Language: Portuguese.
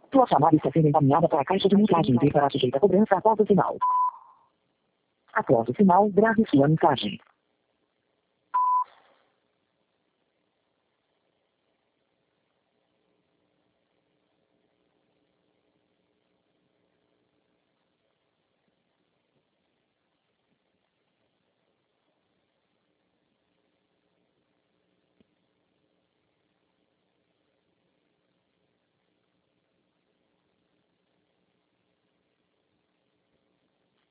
Tua chamada está sendo encaminhada para a caixa de mensagens e será sujeita a cobrança após o sinal. Após o sinal, grave sua mensagem.